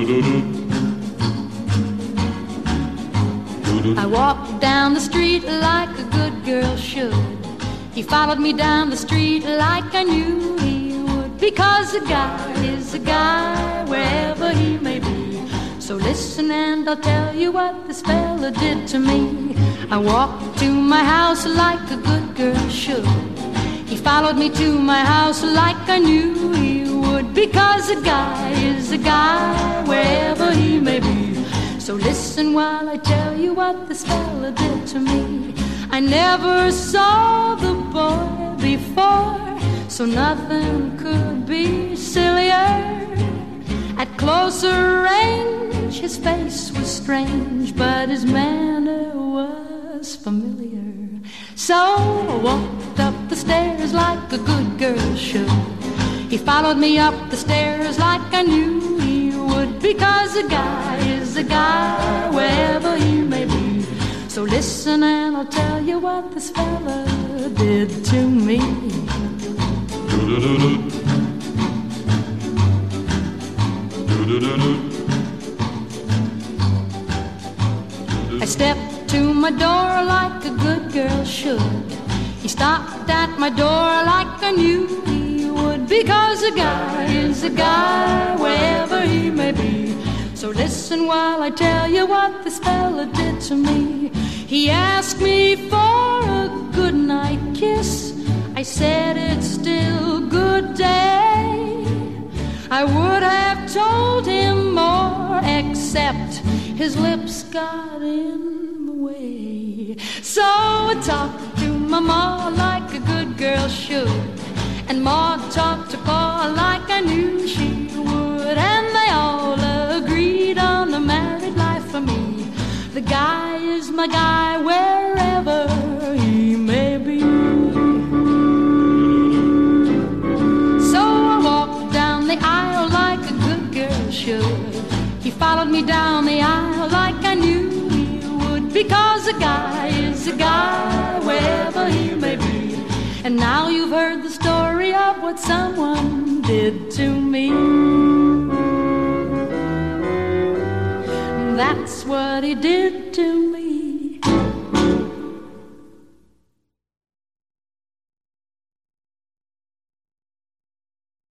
I walked down the street like a good girl should. He followed me down the street like I knew he would, because a guy is a guy wherever he may be. So listen and I'll tell you what this fella did to me. I walked to my house like a good girl should. He followed me to my house like I knew he would, because a guy is a guy wherever he may be. So listen while I tell you what this fella did to me. I never saw the boy before, so nothing could be sillier. At closer range, his face was strange, but his manner was familiar. So I walked up the stairs like a good girl should. He followed me up the stairs like I knew he would, because a guy is a guy wherever he may be. So listen and I'll tell you what this fella did to me. I stepped to my door like a good girl should. He stopped at my door like I knew he would, because a guy is a guy wherever he may be. So listen while I tell you what this fella did to me. He asked me for a goodnight kiss. I said it's still good day. I would have told him more, except his lips got in the way. So I talked to my ma like a good girl should, and Ma talked to Pa like I knew she would, and they all agreed on the married life for me. The guy is my guy wherever he may be. So I walked down the aisle like a good girl should. He followed me down the aisle like I knew he would, because a guy is a guy wherever he may be. And now you've heard the story of what someone did to me. That's what he did to me.